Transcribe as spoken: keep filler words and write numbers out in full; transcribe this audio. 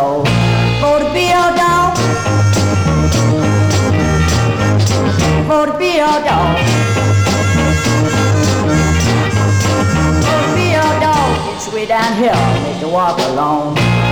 dog, for to be a dog, for to be a dog, for to be a dog. It's way down here, make you walk alone.